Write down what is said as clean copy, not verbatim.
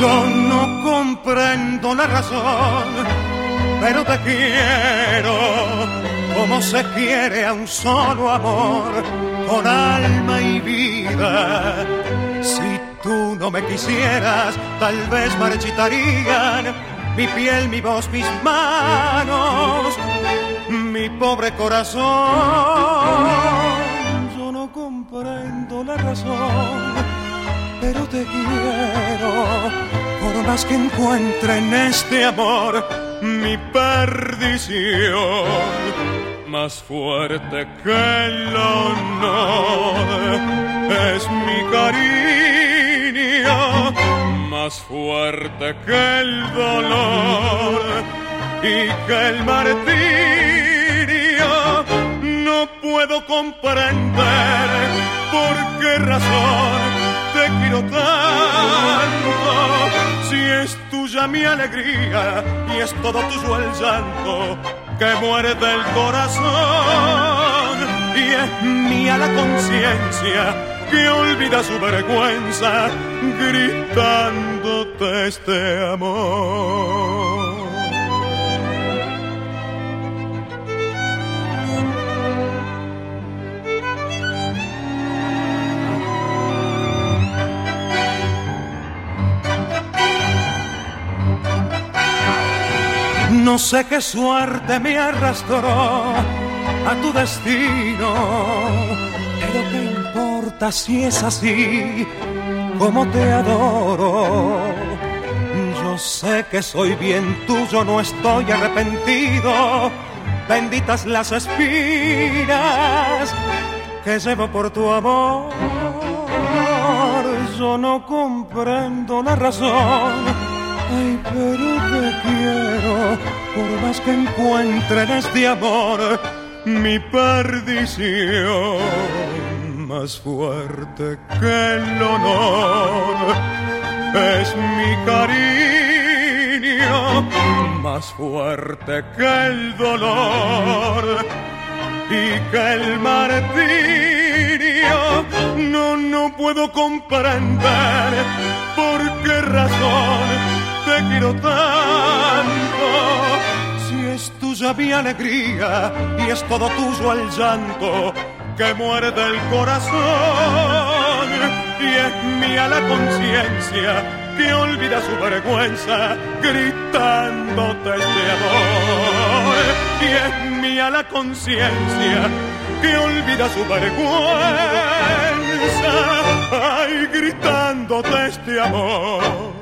Yo no comprendo la razón, pero te quiero como se quiere a un solo amor, con alma y vida. Si tú no me quisieras, tal vez marchitarían mi piel, mi voz, mis manos, mi pobre corazón. Yo no comprendo la razón, pero te quiero, por más que encuentre en este amor mi perdición. Más fuerte que el honor es mi cariño, más fuerte que el dolor y que el martirio. No puedo comprender por qué razón te quiero tanto, si es tuya mi alegría y es todo tuyo el llanto que muerde el corazón, y es mía la conciencia que olvida su vergüenza gritándote este amor. No sé qué suerte me arrastró a tu destino, pero qué importa si es así como te adoro. Yo sé que soy bien tuyo, no estoy arrepentido. Benditas las espinas que llevo por tu amor. Yo no comprendo la razón, ay, pero te quiero, por más que encuentre en este amor mi perdición. Más fuerte que el honor es mi cariño, más fuerte que el dolor y que el martirio. No puedo comprender por qué razón te quiero tanto, si es tuya mi alegría y es todo tuyo el llanto que muerde el corazón, y es mía la conciencia que olvida su vergüenza gritándote este amor, y es mía la conciencia que olvida su vergüenza, ay, gritándote este amor.